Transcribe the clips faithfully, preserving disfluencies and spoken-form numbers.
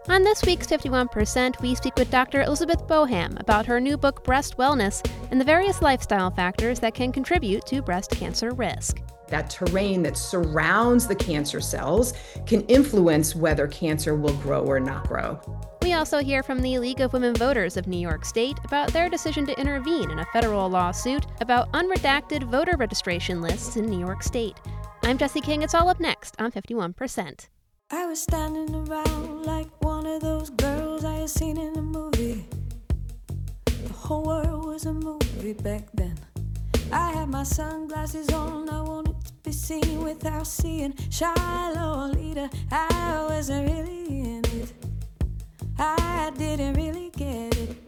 On this week's fifty-one percent, we speak with Doctor Elizabeth Boham about her new book, Breast Wellness, and the various lifestyle factors that can contribute to breast cancer risk. That terrain that surrounds the cancer cells can influence whether cancer will grow or not grow. We also hear from the League of Women Voters of New York State about their decision to intervene in a federal lawsuit about unredacted voter registration lists in New York State. I'm Jessie King. It's all up next on fifty-one percent. I was standing around like one of those girls I had seen in a movie. The whole world was a movie back then. I had my sunglasses on, I wanted to be seen without seeing Shiloh leader. I wasn't really in it, I didn't really get it.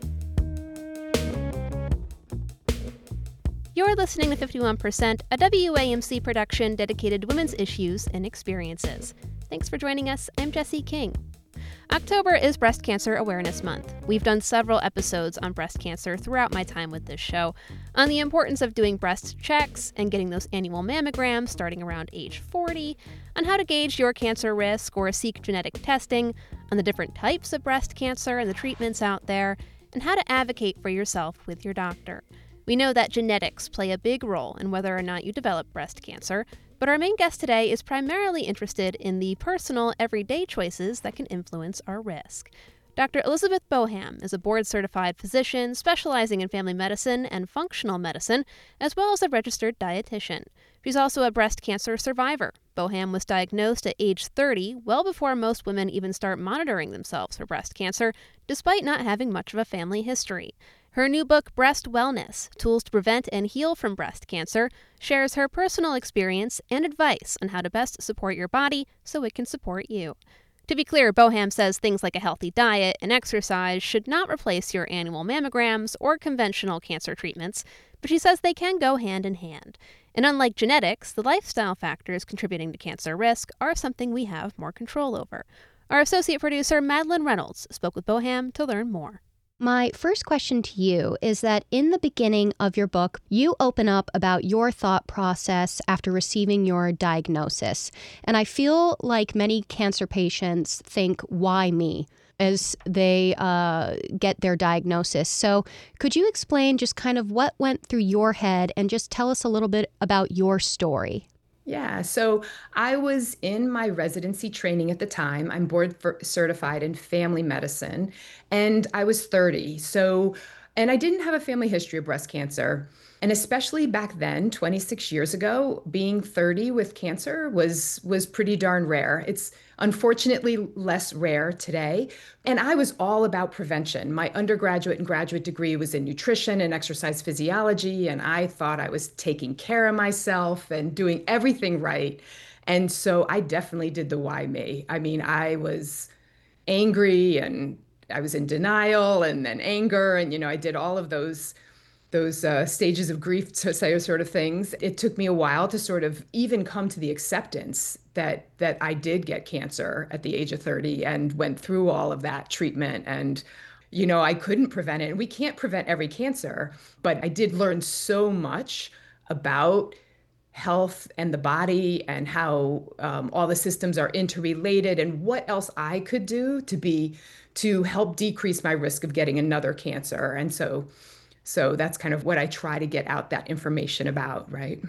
You're listening to fifty-one percent, a W A M C production dedicated to women's issues and experiences. Thanks for joining us. I'm Jessie King. October is Breast Cancer Awareness Month. We've done several episodes on breast cancer throughout my time with this show, on the importance of doing breast checks and getting those annual mammograms starting around age forty, on how to gauge your cancer risk or seek genetic testing, on the different types of breast cancer and the treatments out there, and how to advocate for yourself with your doctor. We know that genetics play a big role in whether or not you develop breast cancer, but our main guest today is primarily interested in the personal, everyday choices that can influence our risk. Doctor Elizabeth Boham is a board-certified physician specializing in family medicine and functional medicine, as well as a registered dietitian. She's also a breast cancer survivor. Boham was diagnosed at age thirty, well before most women even start monitoring themselves for breast cancer, despite not having much of a family history. Her new book, Breast Wellness, Tools to Prevent and Heal from Breast Cancer, shares her personal experience and advice on how to best support your body so it can support you. To be clear, Boham says things like a healthy diet and exercise should not replace your annual mammograms or conventional cancer treatments, but she says they can go hand in hand. And unlike genetics, the lifestyle factors contributing to cancer risk are something we have more control over. Our associate producer, Madeline Reynolds, spoke with Boham to learn more. My first question to you is that in the beginning of your book, you open up about your thought process after receiving your diagnosis. And I feel like many cancer patients think, why me, as they uh, get their diagnosis. So could you explain just kind of what went through your head and just tell us a little bit about your story? Yeah, so I was in my residency training at the time. I'm board certified in family medicine, and I was thirty. So, and I didn't have a family history of breast cancer. And especially back then, twenty-six years ago, being thirty with cancer was was pretty darn rare. It's unfortunately less rare today. And I was all about prevention. My undergraduate and graduate degree was in nutrition and exercise physiology, and I thought I was taking care of myself and doing everything right. And so I definitely did the why me. I mean, I was angry and I was in denial and then anger, and you know, I did all of those those uh, stages of grief, to say, sort of things. It took me a while to sort of even come to the acceptance that that I did get cancer at the age of thirty and went through all of that treatment. And, you know, I couldn't prevent it. And we can't prevent every cancer, but I did learn so much about health and the body and how um, all the systems are interrelated and what else I could do to be to help decrease my risk of getting another cancer. And so So that's kind of what I try to get out that information about, right?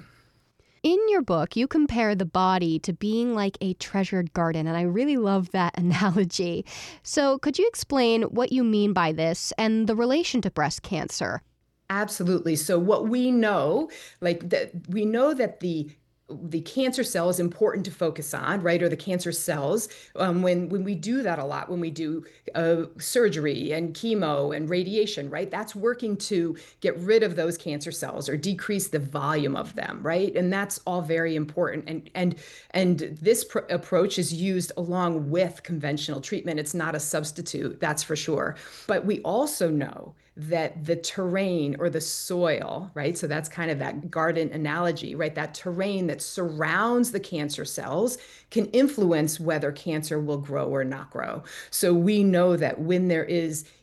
In your book, you compare the body to being like a treasured garden, and I really love that analogy. So could you explain what you mean by this and the relation to breast cancer? Absolutely. So what we know, like that, we know that the the cancer cell is important to focus on, right? Or the cancer cells, um, when, when we do that a lot, when we do uh, surgery and chemo and radiation, right? That's working to get rid of those cancer cells or decrease the volume of them, right? And that's all very important. And, and, and this pr- approach is used along with conventional treatment. It's not a substitute, that's for sure. But we also know that the terrain or the soil, right? So that's kind of that garden analogy, right? That terrain that surrounds the cancer cells can influence whether cancer will grow or not grow. So we know that when there is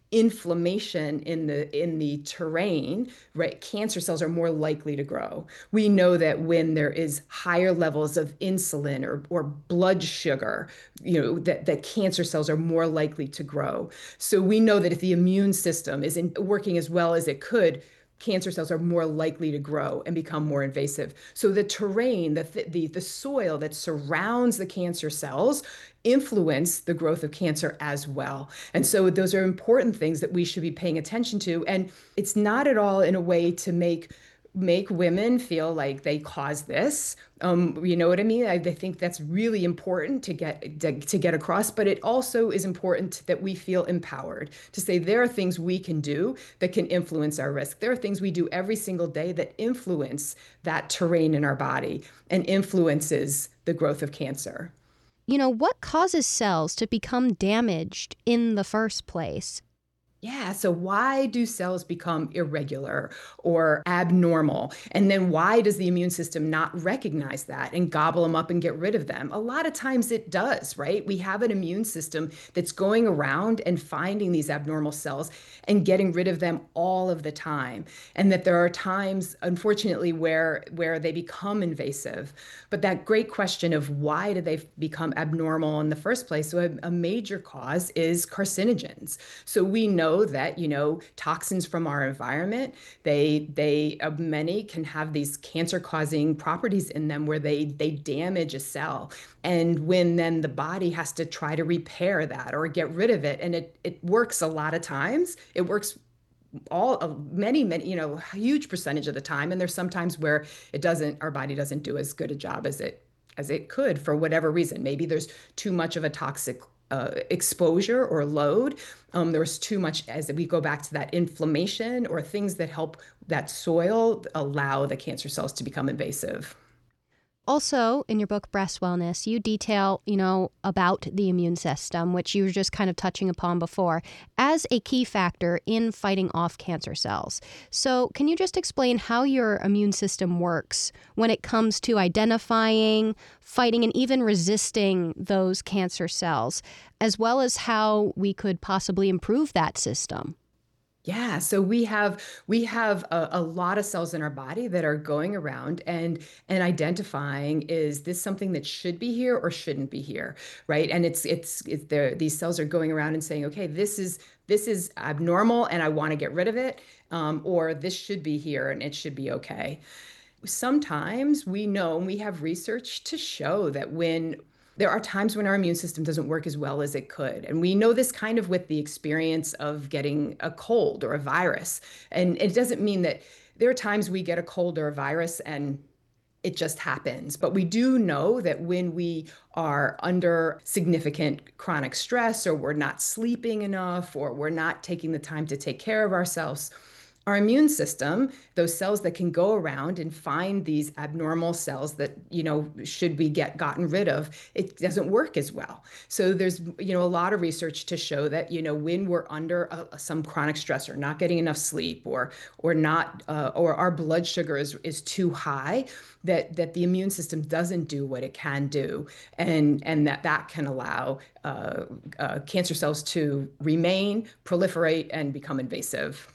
inflammation in the in the terrain, right, cancer cells are more likely to grow. We know that when there is higher levels of insulin or, or blood sugar, you know, that, that cancer cells are more likely to grow. So we know that if the immune system isn't working as well as it could, cancer cells are more likely to grow and become more invasive. So the terrain, the, the, the soil that surrounds the cancer cells influence the growth of cancer as well. And so those are important things that we should be paying attention to. And it's not at all in a way to make make women feel like they cause this. Um, you know what I mean? I, I think that's really important to get to, to get across, but it also is important that we feel empowered to say there are things we can do that can influence our risk. There are things we do every single day that influence that terrain in our body and influences the growth of cancer. You know, what causes cells to become damaged in the first place? Yeah, so why do cells become irregular or abnormal? And then why does the immune system not recognize that and gobble them up and get rid of them? A lot of times it does, right? We have an immune system that's going around and finding these abnormal cells and getting rid of them all of the time. And that there are times, unfortunately, where, where they become invasive. But that great question of why do they become abnormal in the first place? So a, a major cause is carcinogens. So we know that, you know, toxins from our environment, they they uh, many can have these cancer-causing properties in them where they they damage a cell. And when then the body has to try to repair that or get rid of it, and it it works a lot of times, it works all uh, many many you know a huge percentage of the time, and there's sometimes where it doesn't, our body doesn't do as good a job as it as it could for whatever reason. Maybe there's too much of a toxic Uh, exposure or load. Um, there's too much, as we go back to that inflammation or things that help that soil allow the cancer cells to become invasive. Also, in your book, Breast Wellness, you detail, you know, about the immune system, which you were just kind of touching upon before, as a key factor in fighting off cancer cells. So can you just explain how your immune system works when it comes to identifying, fighting, and even resisting those cancer cells, as well as how we could possibly improve that system? Yeah, so we have we have a, a lot of cells in our body that are going around and and identifying, is this something that should be here or shouldn't be here, right? And it's it's it's there. These cells are going around and saying, okay, this is this is abnormal and I want to get rid of it, um, or this should be here and it should be okay. Sometimes we know, and we have research to show that when there are times when our immune system doesn't work as well as it could. And we know this kind of with the experience of getting a cold or a virus. And it doesn't mean that there are times we get a cold or a virus and it just happens. But we do know that when we are under significant chronic stress, or we're not sleeping enough, or we're not taking the time to take care of ourselves, our immune system, those cells that can go around and find these abnormal cells that, you know, should be get gotten rid of, it doesn't work as well. So there's, you know, a lot of research to show that, you know, when we're under a, some chronic stress, or not getting enough sleep, or or not, uh, or our blood sugar is is too high, that that the immune system doesn't do what it can do, and and that that can allow uh, uh, cancer cells to remain, proliferate, and become invasive.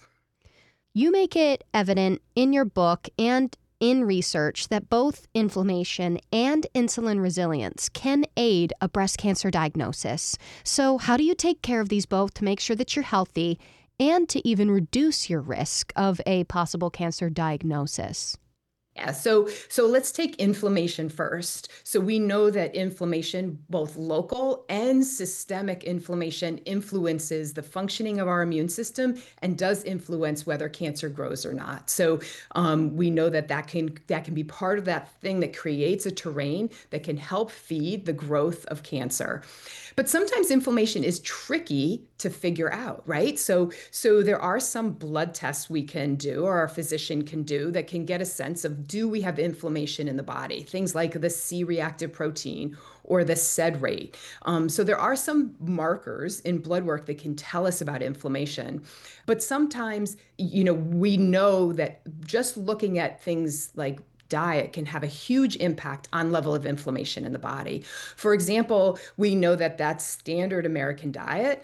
You make it evident in your book and in research that both inflammation and insulin resilience can aid a breast cancer diagnosis. So how do you take care of these both to make sure that you're healthy and to even reduce your risk of a possible cancer diagnosis? Yeah, so so let's take inflammation first. So we know that inflammation, both local and systemic inflammation, influences the functioning of our immune system and does influence whether cancer grows or not. So um, we know that that can that can be part of that thing that creates a terrain that can help feed the growth of cancer. But sometimes inflammation is tricky to figure out, right? So, so there are some blood tests we can do, or our physician can do, that can get a sense of, do we have inflammation in the body? Things like the C-reactive protein or the S E D rate. Um, so there are some markers in blood work that can tell us about inflammation. But sometimes, you know, we know that just looking at things like diet can have a huge impact on level of inflammation in the body. For example, we know that that standard American diet,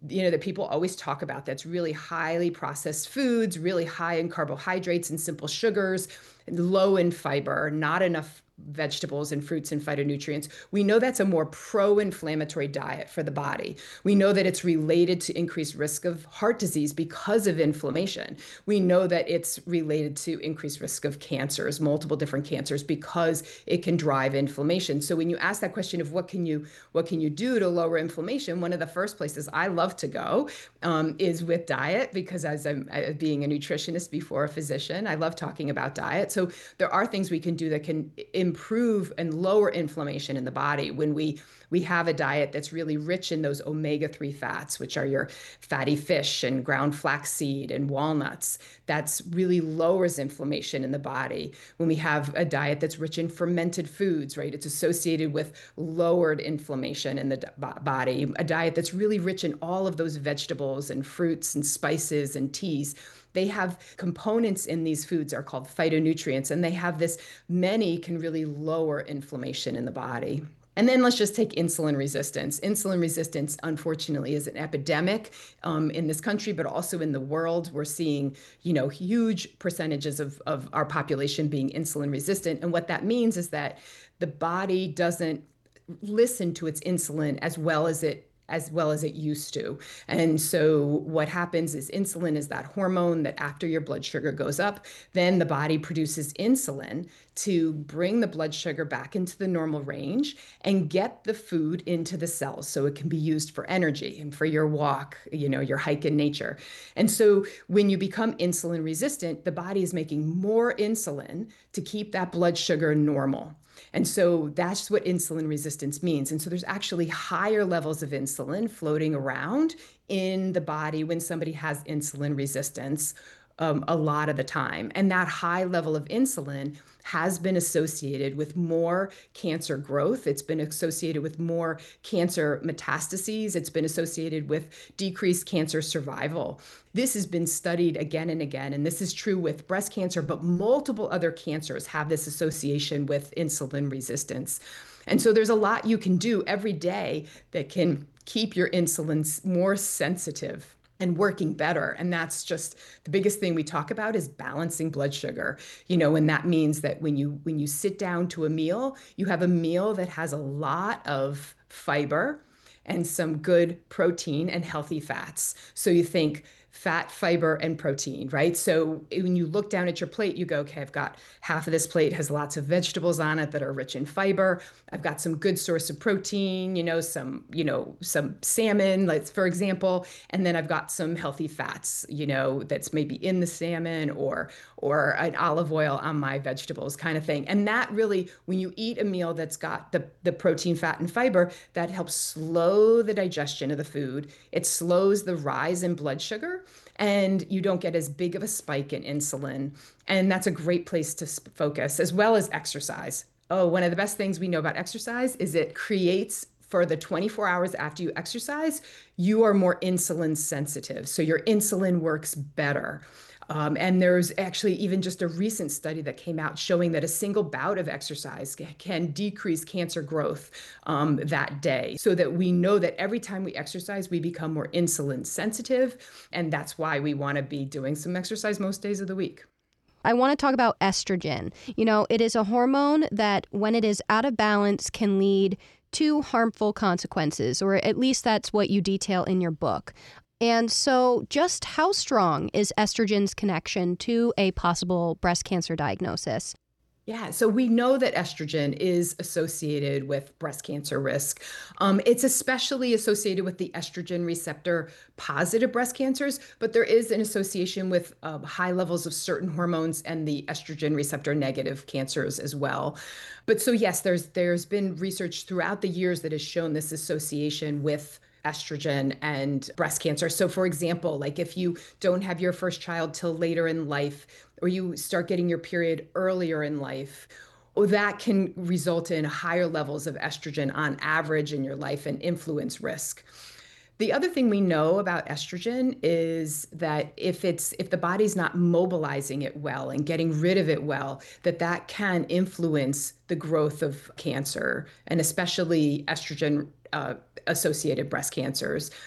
you know, that people always talk about that's really highly processed foods, really high in carbohydrates and simple sugars, low in fiber, not enough vegetables and fruits and phytonutrients. We know that's a more pro-inflammatory diet for the body. We know that it's related to increased risk of heart disease because of inflammation. We know that it's related to increased risk of cancers, multiple different cancers, because it can drive inflammation. So when you ask that question of what can you what can you do to lower inflammation, one of the first places I love to go um, is with diet, because as I'm uh, being a nutritionist before a physician, I love talking about diet. So there are things we can do that can improve and lower inflammation in the body when we we have a diet that's really rich in those omega three fats, which are your fatty fish and ground flaxseed and walnuts. That's really lowers inflammation in the body. When we have a diet that's rich in fermented foods, right? It's associated with lowered inflammation in the body. A diet that's really rich in all of those vegetables and fruits and spices and teas. They have components in these foods are called phytonutrients, and they have this, many can really lower inflammation in the body. And then let's just take insulin resistance. Insulin resistance, unfortunately, is an epidemic um, in this country, but also in the world. We're seeing, you know, huge percentages of, of our population being insulin resistant. And what that means is that the body doesn't listen to its insulin as well as it as well as it used to. And so what happens is insulin is that hormone that after your blood sugar goes up, then the body produces insulin to bring the blood sugar back into the normal range and get the food into the cells so it can be used for energy and for your walk, you know, your hike in nature. And so when you become insulin resistant, the body is making more insulin to keep that blood sugar normal. And so that's what insulin resistance means. And so there's actually higher levels of insulin floating around in the body when somebody has insulin resistance um, a lot of the time. And that high level of insulin has been associated with more cancer growth. It's been associated with more cancer metastases. It's been associated with decreased cancer survival. This has been studied again and again, and this is true with breast cancer, but multiple other cancers have this association with insulin resistance. And so there's a lot you can do every day that can keep your insulin more sensitive and working better. And that's just the biggest thing we talk about is balancing blood sugar. You know, and that means that when you when you sit down to a meal, you have a meal that has a lot of fiber and some good protein and healthy fats. So you think fat, fiber, and protein, right? So when you look down at your plate, you go, okay, I've got half of this plate has lots of vegetables on it that are rich in fiber. I've got some good source of protein, you know, some, you know, some salmon, like for example, and then I've got some healthy fats, you know, that's maybe in the salmon or or an olive oil on my vegetables kind of thing. And that really, when you eat a meal that's got the, the protein, fat, and fiber, that helps slow the digestion of the food. It slows the rise in blood sugar, and you don't get as big of a spike in insulin. And that's a great place to focus, as well as exercise. Oh, one of the best things we know about exercise is it creates, for the twenty-four hours after you exercise, you are more insulin sensitive. So your insulin works better. Um, and there's actually even just a recent study that came out showing that a single bout of exercise can decrease cancer growth um, that day. So that we know that every time we exercise, we become more insulin sensitive. And that's why we want to be doing some exercise most days of the week. I want to talk about estrogen. You know, it is a hormone that when it is out of balance can lead to harmful consequences, or at least that's what you detail in your book. And so just how strong is estrogen's connection to a possible breast cancer diagnosis? Yeah, so we know that estrogen is associated with breast cancer risk. Um, it's especially associated with the estrogen receptor positive breast cancers, but there is an association with uh, high levels of certain hormones and the estrogen receptor negative cancers as well. But so yes, there's there's been research throughout the years that has shown this association with estrogen and breast cancer. So for example, like if you don't have your first child till later in life, or you start getting your period earlier in life, or that can result in higher levels of estrogen on average in your life and influence risk. The other thing we know about estrogen is that if it's if the body's not mobilizing it well and getting rid of it well, that that can influence the growth of cancer, and especially estrogen uh, associated breast cancers.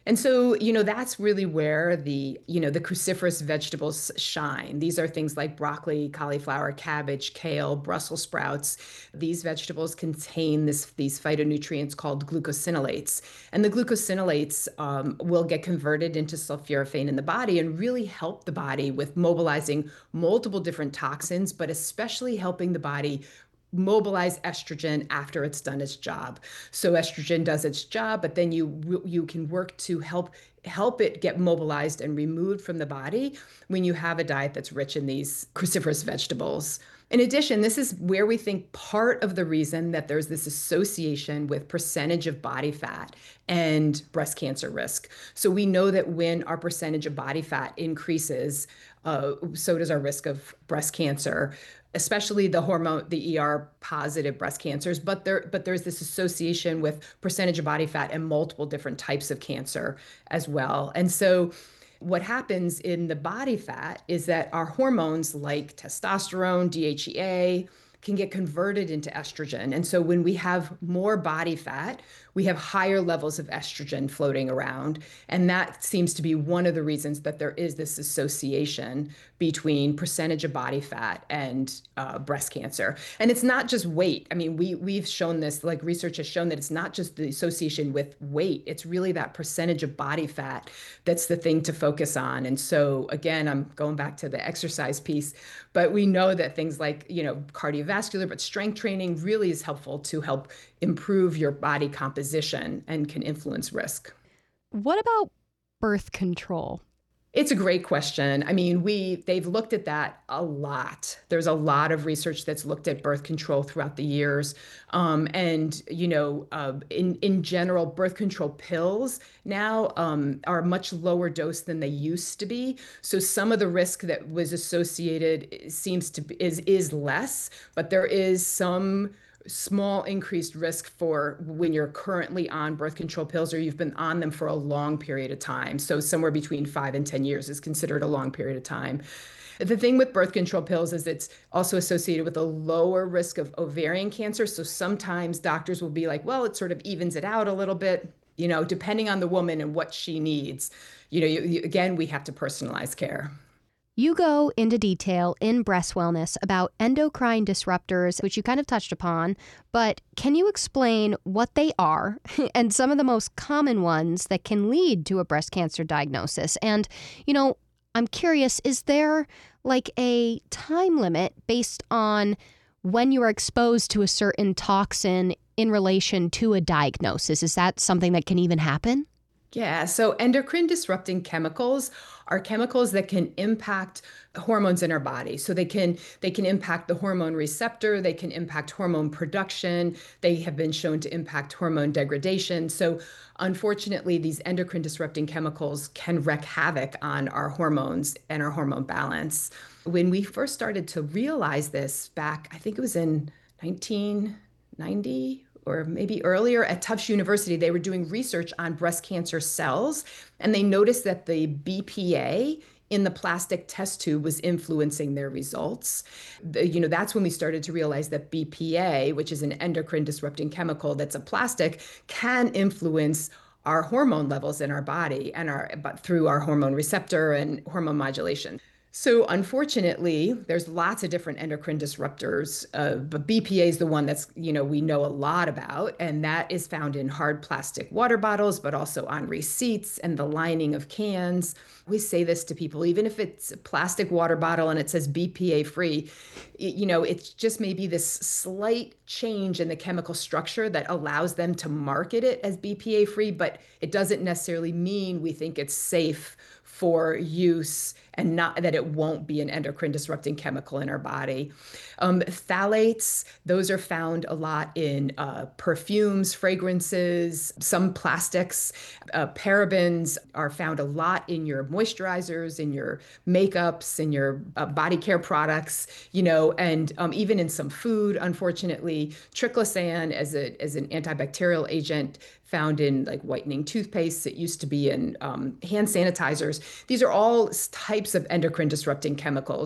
And so, you know, that's really where the, you know, the cruciferous vegetables shine. These are things like broccoli, cauliflower, cabbage, kale, Brussels sprouts. These vegetables contain this, these phytonutrients called glucosinolates. And the glucosinolates um, will get converted into sulforaphane in the body and really help the body with mobilizing multiple different toxins, but especially helping the body mobilize estrogen after it's done its job. So estrogen does its job, but then you you can work to help help it get mobilized and removed from the body when you have a diet that's rich in these cruciferous vegetables. In addition, this is where we think part of the reason that there's this association with percentage of body fat and breast cancer risk. So we know that when our percentage of body fat increases, uh, so does our risk of breast cancer, especially the hormone, the E R positive breast cancers, but there, but there's this association with percentage of body fat and multiple different types of cancer as well. And so what happens in the body fat is that our hormones like testosterone, D H E A, can get converted into estrogen. And so when we have more body fat, we have higher levels of estrogen floating around. And that seems to be one of the reasons that there is this association between percentage of body fat and uh, breast cancer. And it's not just weight. I mean, we, we've shown this, like research has shown that it's not just the association with weight, it's really that percentage of body fat that's the thing to focus on. And so again, I'm going back to the exercise piece, but we know that things like, you know, cardiovascular, but strength training really is helpful to help improve your body composition and can influence risk. What about birth control? It's a great question. I mean, we they've looked at that a lot. There's a lot of research that's looked at birth control throughout the years. Um, and, you know, uh, in, in general, birth control pills now um, are much lower dose than they used to be. So some of the risk that was associated seems to be, is, is less, but there is some small increased risk for when you're currently on birth control pills or you've been on them for a long period of time. So somewhere between five and ten years is considered a long period of time. The thing with birth control pills is it's also associated with a lower risk of ovarian cancer. So sometimes doctors will be like, well, it sort of evens it out a little bit, you know, depending on the woman and what she needs. You know, you, you, again, we have to personalize care. You go into detail in Breast Wellness about endocrine disruptors, which you kind of touched upon, but can you explain what they are and some of the most common ones that can lead to a breast cancer diagnosis? And, you know, I'm curious, is there like a time limit based on when you are exposed to a certain toxin in relation to a diagnosis? Is that something that can even happen? Yeah, so endocrine disrupting chemicals are chemicals that can impact hormones in our body. So they can they can impact the hormone receptor, they can impact hormone production, they have been shown to impact hormone degradation. So unfortunately, these endocrine disrupting chemicals can wreak havoc on our hormones and our hormone balance. When we first started to realize this back, I think it was in nineteen ninety, or maybe earlier at Tufts University, they were doing research on breast cancer cells, and they noticed that the B P A in the plastic test tube was influencing their results. The, you know, that's when we started to realize that B P A, which is an endocrine disrupting chemical that's a plastic, can influence our hormone levels in our body and our but through our hormone receptor and hormone modulation. So unfortunately, there's lots of different endocrine disruptors, uh, but B P A is the one that's, you know, we know a lot about, and that is found in hard plastic water bottles, but also on receipts and the lining of cans. We say this to people, even if it's a plastic water bottle and it says B P A free, you know, it's just maybe this slight change in the chemical structure that allows them to market it as B P A free, but it doesn't necessarily mean we think it's safe for use and not that it won't be an endocrine disrupting chemical in our body. Um, phthalates, those are found a lot in uh, perfumes, fragrances, some plastics. Uh, parabens are found a lot in your moisturizers, in your makeups, in your uh, body care products, you know, and um, even in some food, unfortunately. Triclosan as, a, as an antibacterial agent found in like whitening toothpaste. It used to be in um, hand sanitizers. These are all types of endocrine disrupting chemicals.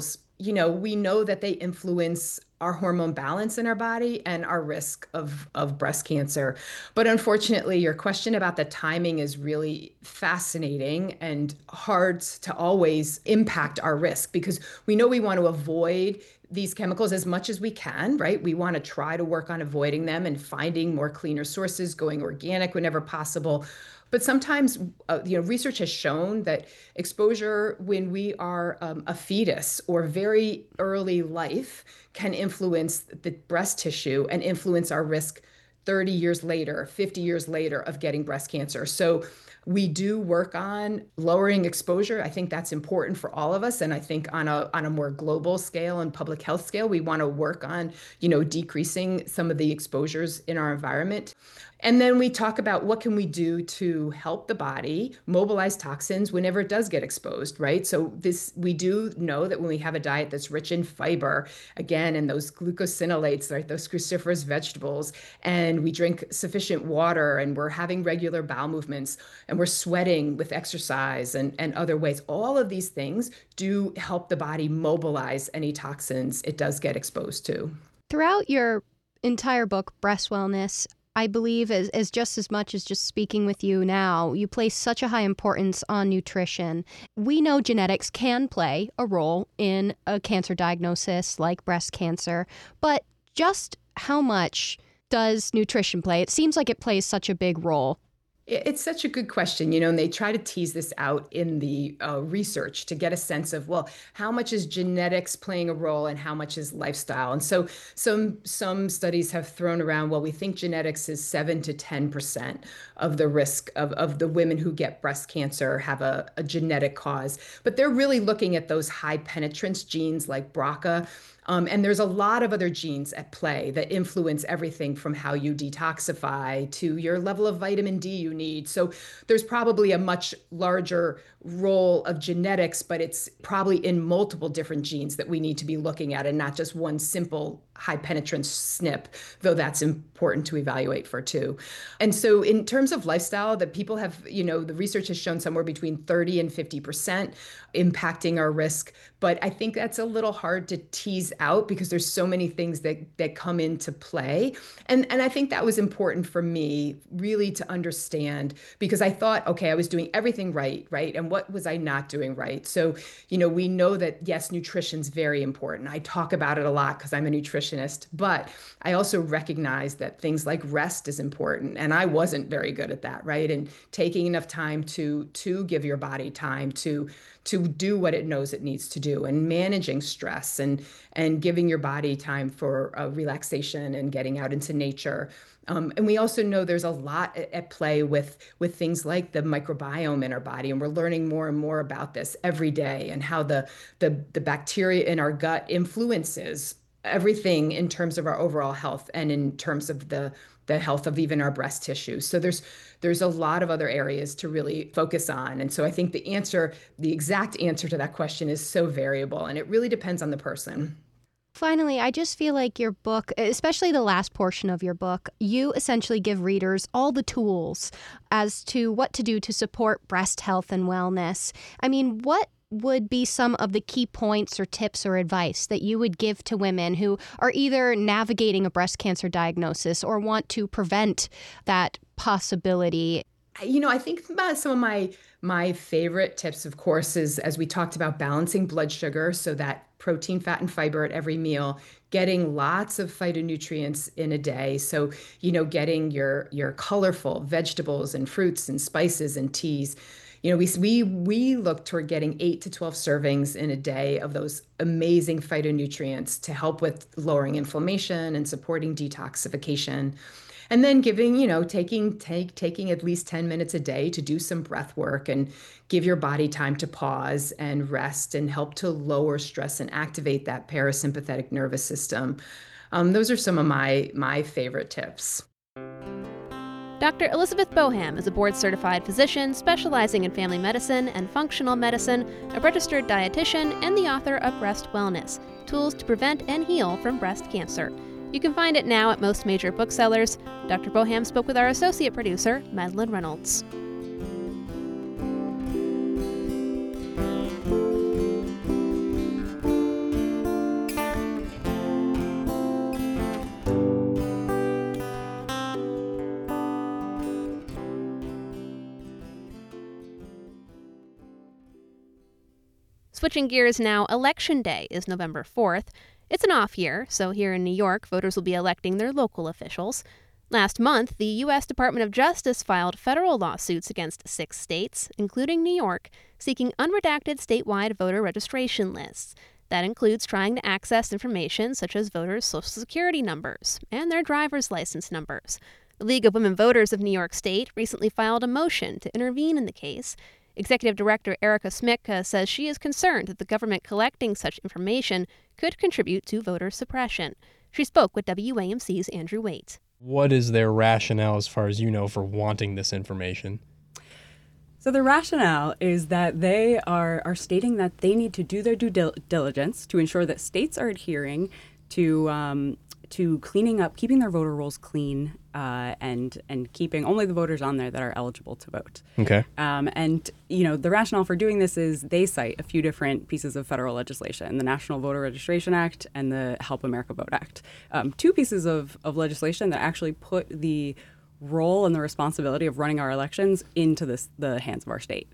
you know, we know that they influence our hormone balance in our body and our risk of, of breast cancer. But unfortunately, your question about the timing is really fascinating and hard to always impact our risk, because we know we want to avoid these chemicals as much as we can, right? We want to try to work on avoiding them and finding more cleaner sources, going organic whenever possible. But sometimes, uh, you know, research has shown that exposure when we are um, a fetus or very early life can influence the breast tissue and influence our risk thirty years later, fifty years later of getting breast cancer. So we do work on lowering exposure. I think that's important for all of us. And I think on a on a more global scale and public health scale, we want to work on, you know, decreasing some of the exposures in our environment. And then we talk about what can we do to help the body mobilize toxins whenever it does get exposed, right? So this, we do know that when we have a diet that's rich in fiber, again, and those glucosinolates, right, those cruciferous vegetables, and we drink sufficient water, and we're having regular bowel movements, and we're sweating with exercise and, and other ways, all of these things do help the body mobilize any toxins it does get exposed to. Throughout your entire book, Breast Wellness, I believe as, as just as much as just speaking with you now, you place such a high importance on nutrition. We know genetics can play a role in a cancer diagnosis like breast cancer, but just how much does nutrition play? It seems like it plays such a big role. It's such a good question, you know, and they try to tease this out in the uh, research to get a sense of, well, how much is genetics playing a role and how much is lifestyle? And so some some studies have thrown around, well, we think genetics is seven to ten percent of the risk of, of the women who get breast cancer have a, a genetic cause. But they're really looking at those high penetrance genes like B R C A. Um, and there's a lot of other genes at play that influence everything from how you detoxify to your level of vitamin D you need. So there's probably a much larger role of genetics, but it's probably in multiple different genes that we need to be looking at and not just one simple high penetrance S N P, though that's important to evaluate for too. And so in terms of lifestyle, that people have, you know, the research has shown somewhere between thirty and fifty percent impacting our risk. But I think that's a little hard to tease out because there's so many things that that come into play. And, and I think that was important for me really to understand, because I thought, okay, I was doing everything right, right? And what was I not doing right? So, you know, we know that, yes, nutrition's very important. I talk about it a lot because I'm a nutritionist, but I also recognize that things like rest is important. And I wasn't very good at that, right? And taking enough time to, to give your body time to to do what it knows it needs to do, and managing stress and and giving your body time for uh, relaxation and getting out into nature. Um, and we also know there's a lot at, at play with with things like the microbiome in our body, and we're learning more and more about this every day, and how the the, the bacteria in our gut influences everything in terms of our overall health and in terms of the the health of even our breast tissue. So there's there's a lot of other areas to really focus on. And so I think the answer, the exact answer to that question is so variable, and it really depends on the person. Finally, I just feel like your book, especially the last portion of your book, you essentially give readers all the tools as to what to do to support breast health and wellness. I mean, what would be some of the key points or tips or advice that you would give to women who are either navigating a breast cancer diagnosis or want to prevent that possibility? You know, I think about some of my my favorite tips, of course, is, as we talked about, balancing blood sugar, so that protein, fat, and fiber at every meal, getting lots of phytonutrients in a day. So, you know, getting your your colorful vegetables and fruits and spices and teas. You know, we we we look toward getting eight to twelve servings in a day of those amazing phytonutrients to help with lowering inflammation and supporting detoxification. And then giving, you know, taking take taking at least ten minutes a day to do some breath work and give your body time to pause and rest and help to lower stress and activate that parasympathetic nervous system. Um, those are some of my my favorite tips. Doctor Elizabeth Boham is a board-certified physician specializing in family medicine and functional medicine, a registered dietitian, and the author of Breast Wellness, Tools to Prevent and Heal from Breast Cancer. You can find it now at most major booksellers. Doctor Boham spoke with our associate producer, Madeline Reynolds. Switching gears now, Election Day is November fourth. It's an off year, so here in New York, voters will be electing their local officials. Last month, the U S Department of Justice filed federal lawsuits against six states, including New York, seeking unredacted statewide voter registration lists. That includes trying to access information such as voters' social security numbers and their driver's license numbers. The League of Women Voters of New York State recently filed a motion to intervene in the case. Executive Director Erica Smitka says she is concerned that the government collecting such information could contribute to voter suppression. She spoke with W A M C's Andrew Waite. What is their rationale, as far as you know, for wanting this information? So the rationale is that they are, are stating that they need to do their due dil- diligence to ensure that states are adhering to um, to cleaning up, keeping their voter rolls clean, uh, and and keeping only the voters on there that are eligible to vote. Okay. Um, and you know the rationale for doing this is they cite a few different pieces of federal legislation: the National Voter Registration Act and the Help America Vote Act. Um, two pieces of of legislation that actually put the role and the responsibility of running our elections into this, the hands of our state.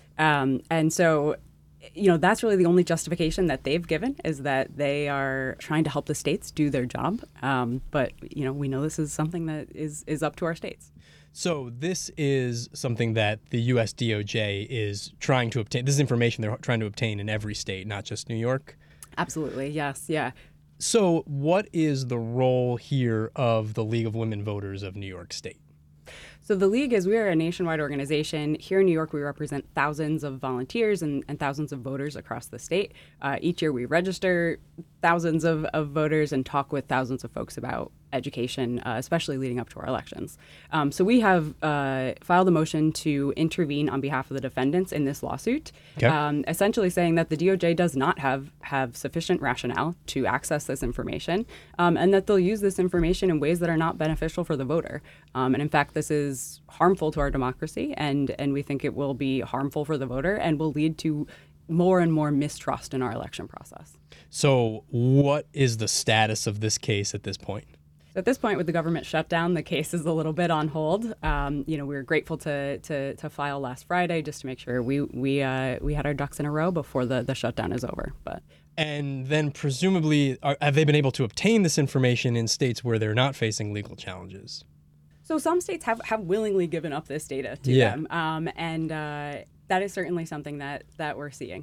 Um, and so, you know, that's really the only justification that they've given, is that they are trying to help the states do their job. Um, but, you know, we know this is something that is, is up to our states. So this is something that the U S D O J is trying to obtain. This is information they're trying to obtain in every state, not just New York? Absolutely, yes, yeah. So what is the role here of the League of Women Voters of New York State? So the League is, we are a nationwide organization. Here in New York, we represent thousands of volunteers and, and thousands of voters across the state. Uh, each year we register thousands of, of voters and talk with thousands of folks about education, uh, especially leading up to our elections. Um, so we have uh, filed a motion to intervene on behalf of the defendants in this lawsuit, okay. um, essentially saying that the D O J does not have, have sufficient rationale to access this information, um, and that they'll use this information in ways that are not beneficial for the voter. Um, and in fact, this is harmful to our democracy, and, and we think it will be harmful for the voter and will lead to more and more mistrust in our election process. So what is the status of this case at this point? At this point, with the government shutdown, the case is a little bit on hold. Um, you know, we were grateful to, to to file last Friday just to make sure we we uh, we had our ducks in a row before the, the shutdown is over. But and then presumably, are, have they been able to obtain this information in states where they're not facing legal challenges? So some states have, have willingly given up this data to yeah. them, um, and uh, that is certainly something that that we're seeing.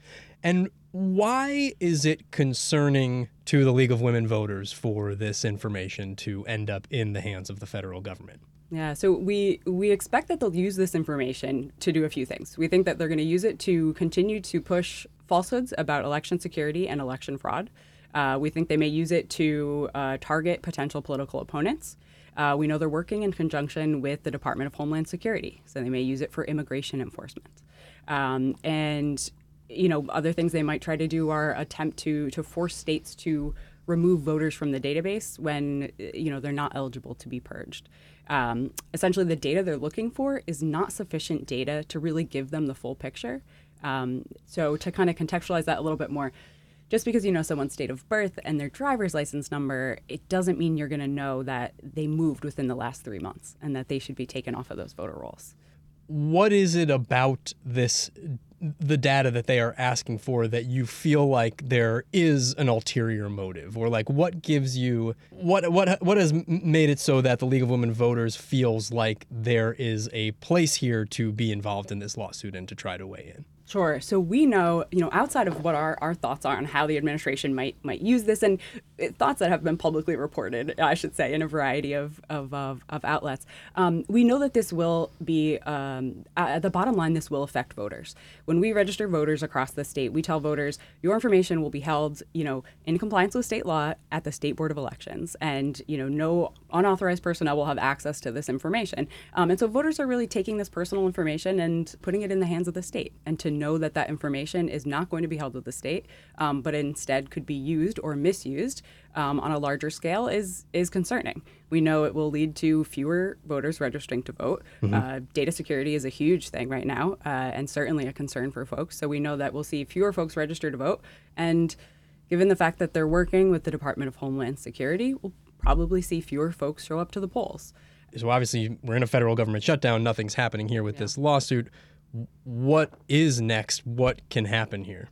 And why is it concerning to the League of Women Voters for this information to end up in the hands of the federal government? Yeah, so we we expect that they'll use this information to do a few things. We think that they're going to use it to continue to push falsehoods about election security and election fraud. Uh, we think they may use it to uh, target potential political opponents. Uh, we know they're working in conjunction with the Department of Homeland Security, so they may use it for immigration enforcement. Um, and you know, other things they might try to do are attempt to to force states to remove voters from the database when, you know, they're not eligible to be purged. Um, essentially, the data they're looking for is not sufficient data to really give them the full picture. Um, so to kind of contextualize that a little bit more, just because you know someone's date of birth and their driver's license number, it doesn't mean you're going to know that they moved within the last three months and that they should be taken off of those voter rolls. What is it about this, the data that they are asking for, that you feel like there is an ulterior motive? Or like what gives you, what what what has made it so that the League of Women Voters feels like there is a place here to be involved in this lawsuit and to try to weigh in? Sure. So we know, you know, outside of what our, our thoughts are on how the administration might might use this, and thoughts that have been publicly reported, I should say, in a variety of of, of, of outlets, um, we know that this will be, um, at the bottom line, this will affect voters. When we register voters across the state, we tell voters your information will be held, you know, in compliance with state law at the State Board of Elections, and, you know, no unauthorized personnel will have access to this information. Um, and so voters are really taking this personal information and putting it in the hands of the state, and to know that that information is not going to be held with the state, um, but instead could be used or misused um, on a larger scale is is concerning. We know it will lead to fewer voters registering to vote. Mm-hmm. Uh, data security is a huge thing right now, uh, and certainly a concern for folks. So we know that we'll see fewer folks register to vote, and given the fact that they're working with the Department of Homeland Security, we'll probably see fewer folks show up to the polls. So obviously we're in a federal government shutdown. Nothing's happening here with yeah. this lawsuit. What is next? What can happen here?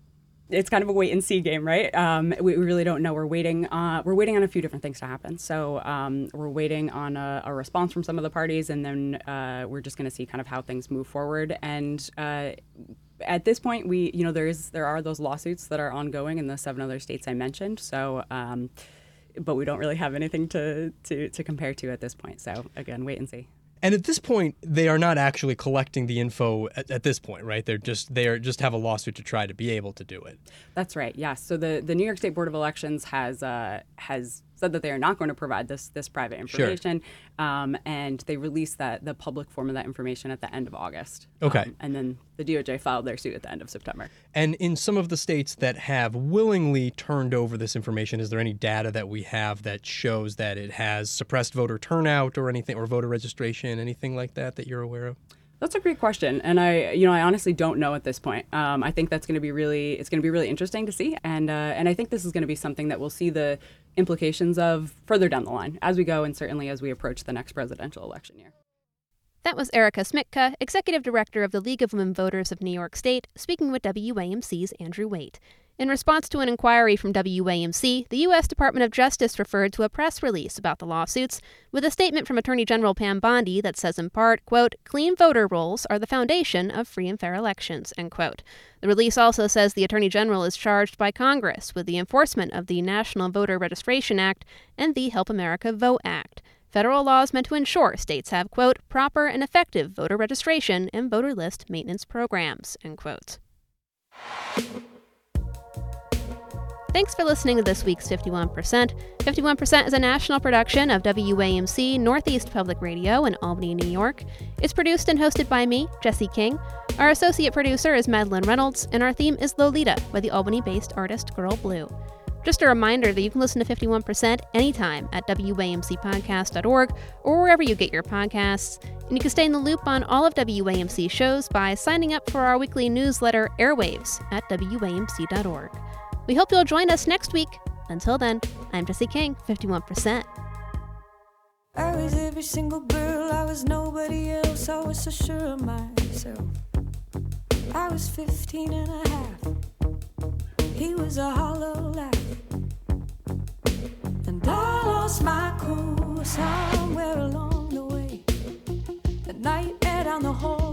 it's kind of a wait and see game, right? Um, we, we really don't know. We're waiting. Uh, we're waiting on a few different things to happen. So um, we're waiting on a, a response from some of the parties, and then uh, we're just going to see kind of how things move forward. And uh, at this point, we, you know, there is there are those lawsuits that are ongoing in the seven other states I mentioned. So, um, but we don't really have anything to, to to compare to at this point. So again, wait and see. And at this point, they are not actually collecting the info at, at this point, right? They're just they are just have a lawsuit to try to be able to do it. That's right. Yes. So the, the New York State Board of Elections has uh, has said that they are not going to provide this this private information, sure. um, and they released that the public form of that information at the end of August. Okay. Um, and then the D O J filed their suit at the end of September. And in some of the states that have willingly turned over this information, is there any data that we have that shows that it has suppressed voter turnout or anything, or voter registration, anything like that that you're aware of? That's a great question, and I, you know, I honestly don't know at this point. Um, I think that's going to be really, it's going to be really interesting to see, and uh, and I think this is going to be something that we'll see the implications of further down the line as we go, and certainly as we approach the next presidential election year. That was Erica Smitka, Executive Director of the League of Women Voters of New York State, speaking with W A M C's Andrew Waite. In response to an inquiry from W A M C, the U S Department of Justice referred to a press release about the lawsuits, with a statement from Attorney General Pam Bondi that says in part, quote, "Clean voter rolls are the foundation of free and fair elections," end quote. The release also says the Attorney General is charged by Congress with the enforcement of the National Voter Registration Act and the Help America Vote Act. Federal laws meant to ensure states have, quote, "proper and effective voter registration and voter list maintenance programs," end quote. Thanks for listening to this week's fifty-one percent. fifty-one percent is a national production of W A M C Northeast Public Radio in Albany, New York. It's produced and hosted by me, Jesse King. Our associate producer is Madeline Reynolds, and our theme is Lolita by the Albany-based artist Girl Blue. Just a reminder that you can listen to fifty-one percent anytime at W A M C podcast dot org or wherever you get your podcasts. And you can stay in the loop on all of W A M C shows by signing up for our weekly newsletter, Airwaves, at W A M C dot org. We hope you'll join us next week. Until then, I'm Jesse King, fifty-one percent. I was every single girl, I was nobody else, I was so sure of myself. I was fifteen and a half, he was a hollow laugh. And I lost my cool somewhere along the way. The nightmare down the hall